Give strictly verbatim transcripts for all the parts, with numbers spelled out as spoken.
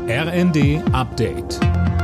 R N D Update.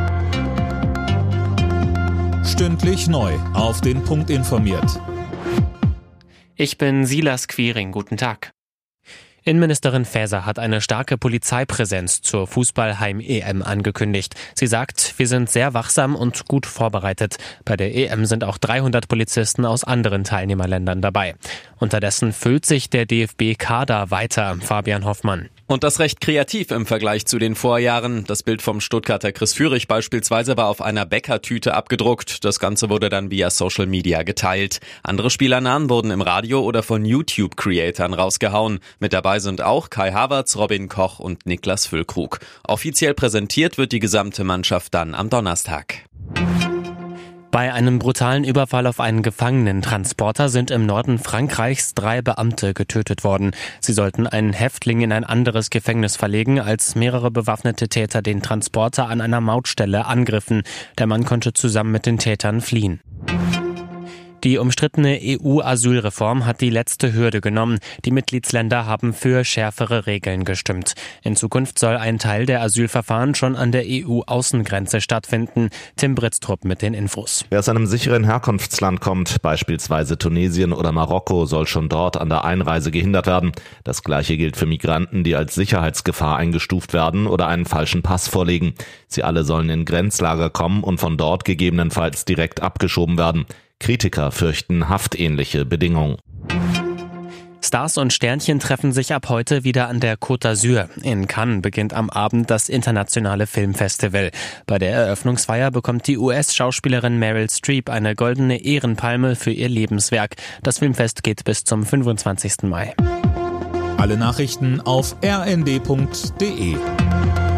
Stündlich neu auf den Punkt informiert. Ich bin Silas Quiring. Guten Tag. Innenministerin Faeser hat eine starke Polizeipräsenz zur Fußball-Heim-E M angekündigt. Sie sagt, wir sind sehr wachsam und gut vorbereitet. Bei der E M sind auch dreihundert Polizisten aus anderen Teilnehmerländern dabei. Unterdessen füllt sich der D F B-Kader weiter. Fabian Hoffmann. Und das recht kreativ im Vergleich zu den Vorjahren. Das Bild vom Stuttgarter Chris Führig beispielsweise war auf einer Bäckertüte abgedruckt. Das Ganze wurde dann via Social Media geteilt. Andere Spielernamen wurden im Radio oder von YouTube-Creatern rausgehauen. Mit dabei sind auch Kai Havertz, Robin Koch und Niklas Füllkrug. Offiziell präsentiert wird die gesamte Mannschaft dann am Donnerstag. Bei einem brutalen Überfall auf einen Gefangenentransporter sind im Norden Frankreichs drei Beamte getötet worden. Sie sollten einen Häftling in ein anderes Gefängnis verlegen, als mehrere bewaffnete Täter den Transporter an einer Mautstelle angriffen. Der Mann konnte zusammen mit den Tätern fliehen. Die umstrittene E U-Asylreform hat die letzte Hürde genommen. Die Mitgliedsländer haben für schärfere Regeln gestimmt. In Zukunft soll ein Teil der Asylverfahren schon an der E U-Außengrenze stattfinden. Tim Britztrup mit den Infos. Wer aus einem sicheren Herkunftsland kommt, beispielsweise Tunesien oder Marokko, soll schon dort an der Einreise gehindert werden. Das Gleiche gilt für Migranten, die als Sicherheitsgefahr eingestuft werden oder einen falschen Pass vorlegen. Sie alle sollen in Grenzlager kommen und von dort gegebenenfalls direkt abgeschoben werden. Kritiker fürchten haftähnliche Bedingungen. Stars und Sternchen treffen sich ab heute wieder an der Côte d'Azur. In Cannes beginnt am Abend das internationale Filmfestival. Bei der Eröffnungsfeier bekommt die U S-Schauspielerin Meryl Streep eine goldene Ehrenpalme für ihr Lebenswerk. Das Filmfest geht bis zum fünfundzwanzigsten Mai. Alle Nachrichten auf r n d punkt d e.